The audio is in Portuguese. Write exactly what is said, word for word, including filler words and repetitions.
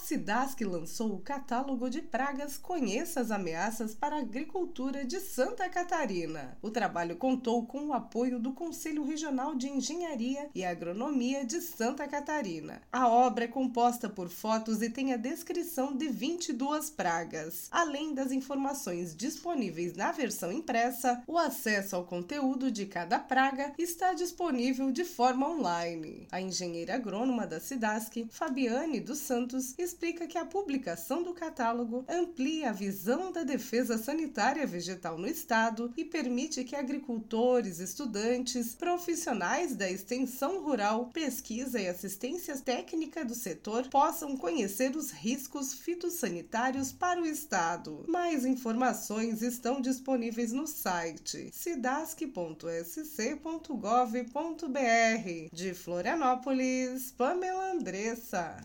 Cidasc lançou o catálogo de pragas Conheça as Ameaças para a Agricultura de Santa Catarina. O trabalho contou com o apoio do Conselho Regional de Engenharia e Agronomia de Santa Catarina. A obra é composta por fotos e tem a descrição de vinte e duas pragas. Além das informações disponíveis na versão impressa, o acesso ao conteúdo de cada praga está disponível de forma online. A engenheira agrônoma da Cidasc, Fabiane dos Santos, explica que a publicação do catálogo amplia a visão da defesa sanitária vegetal no estado e permite que agricultores, estudantes, profissionais da extensão rural, pesquisa e assistência técnica do setor possam conhecer os riscos fitossanitários para o estado. Mais informações estão disponíveis no site cidasc ponto s c ponto gov ponto b r. De Florianópolis, Pamela Andressa.